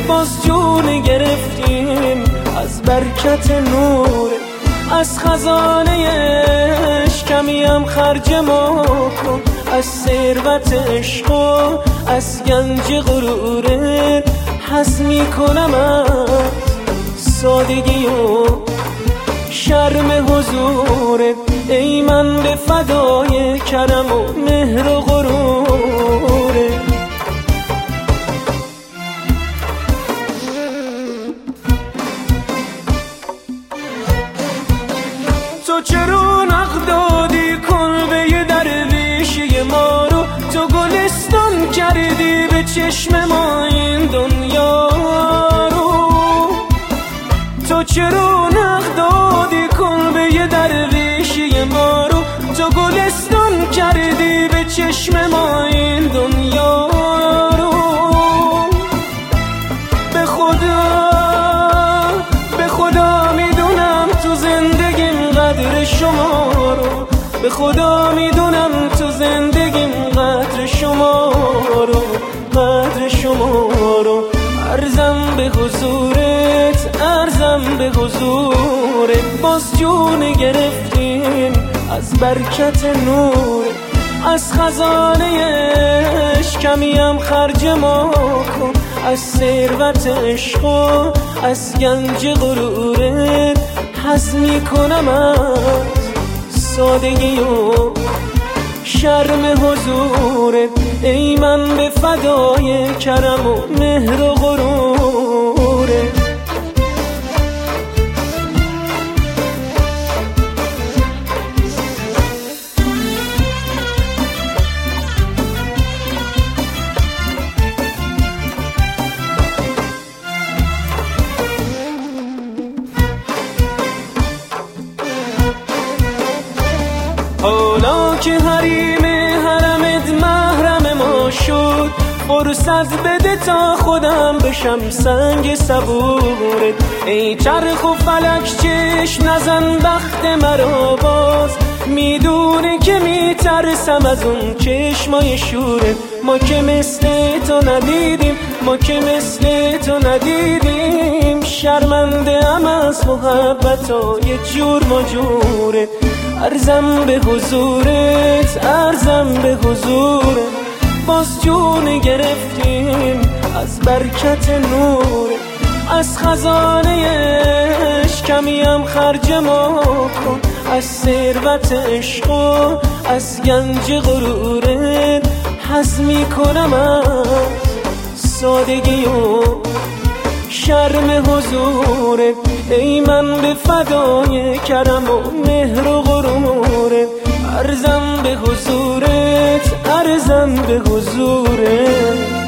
باز جون گرفتیم از برکت نور. از خزانه عشق کمی هم خرج ما کن، از ثروت عشق و از گنج غرورت حس میکنم از سادگی و شرم حضورت. ای من به فدای کرم و مهر و غرورت. تو چرا نقدادی کلبه درویشی ما رو، تو گلستان کردی به چشم ما این دنیا رو. تو چرا نقدادی کلبه درویشی ما رو، تو گلستان کردی به چشم ما این دنیا رو. به خدا میدونم تو زندگیم قدر شما رو، به خدا میدونم تو زندگیم قدر شما رو، قدر شما رو. عرضم به حضورت، عرضم به حضورت. باز جون گرفتیم از برکت نور. از خزانه عشق کمی هم خرج ما کن، از ثروت عشق و از گنج غرورت حس میکنم از سادگی و شرم حضورت. ای من به فدای کرم و مهر و غرورت. حالا که حریم حرمت محرم ما شد، فرصت بده تا خودم بشم سنگ صبورت. ای چرخ و فلک چشم نزن بخت مرا باز، میدونه که میترسم از اون چشمای شورت. ما که مثل تو ندیدیم، ما که مثل تو ندیدیم، شرمنده ام از محبتای جور مجورت. عرضم به حضورت، عرضم به حضورت. باز جون گرفتیم از برکت نور. از خزانه عشق کمی هم خرج ما کن، از ثروت عشق و از گنج غرورت حس میکنم از سادگی و شرم حضورت. ای من به فدای کرم و مهر و غرورت. عرضم به حضورت، عرضم به حضورت.